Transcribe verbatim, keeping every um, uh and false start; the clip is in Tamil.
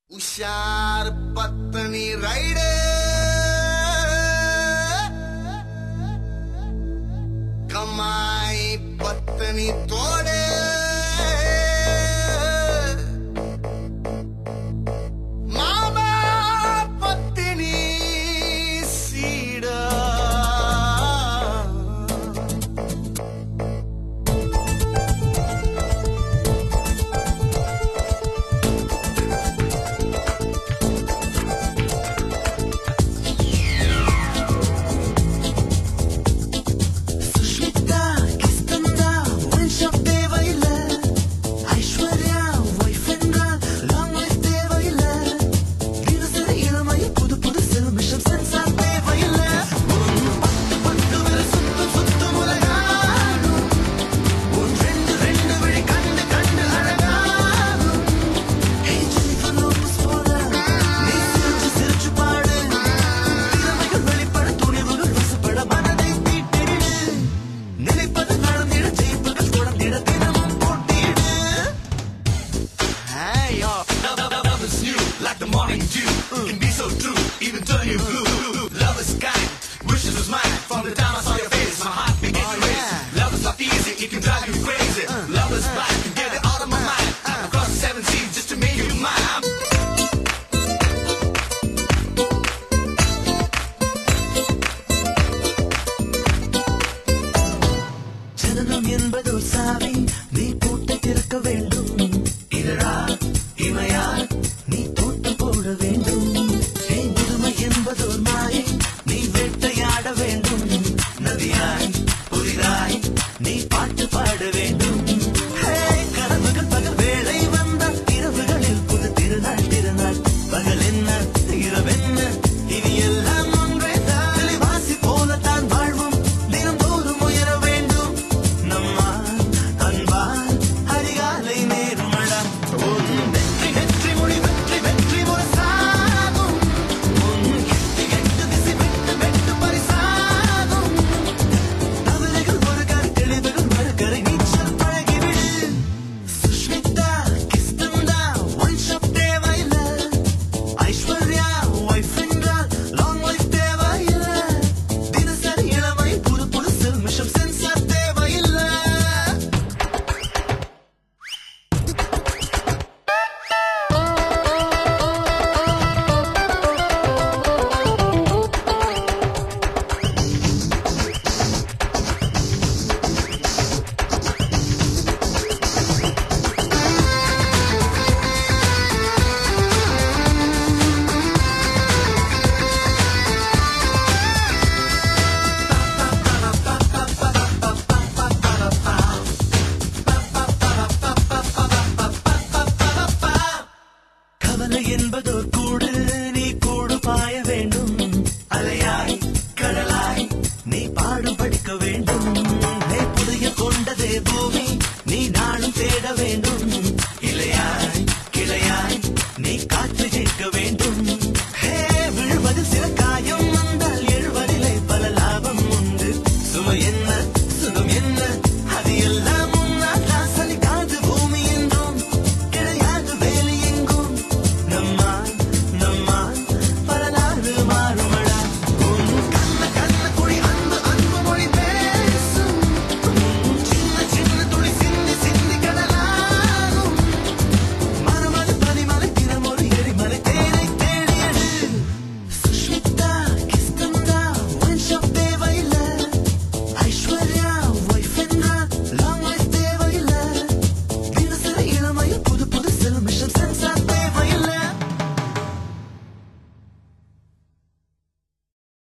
उशार पत्नी राइडे कमाई पत्नी तोड़े मामा पत्नी सीड़ा Like the morning dew, can be so true, even turn you blue. Love is kind, wishes was mine. From the time I saw your face, my heart began to race. Love is not easy, it can drive you crazy. Love is blind, can get it out of my mind. Across the seven seas just to make you mine. ஜனனம் என்பதோர் சாவி, நீ பூட்டை திறக்க வேண்டும். இதழா இமையா நீ தோட்டம் போட வேண்டும். முதுமை என்பதோர் மாயை, நீ வேட்டையாட வேண்டும். நதியாய் புதிதாய் நீ பாட்டு பாட வேண்டும். கனவுகள் பகல் வேளை வந்த இரவுகளில் புது திருநாள் திருநாள். பகல் என்ன இரவென்ன இனி எல்லாம் ஒன்றே தான். வாசி போலத்தான் வாழ்வும் தினந்தோறும் உயர வேண்டும். நம்மால் அன்பால் அதிகாலை நேருமடா. வெற்றி வெற்றி மொழி வெற்றி வெற்றி முரசாகும். எட்டு எட்டு திசை வெட்டு வெட்டு பரிசாகும். தவறுகள் ஒரு கரை தெளிவுகள் மறுகரை நீச்சல் பழகிவிடு. சுஷ்மிதா கிஸ்தந்தா ஒன் ஷாப் தேவையில்லை. ஐஸ்வர்யா ஒய்ஃப் என்றால் லாங் லைஃப் தேவையில்லை. தினசரி இளமை புது புது செல்மிஷம் சென்சார் தேவையில்லை. கவலை என்பதோ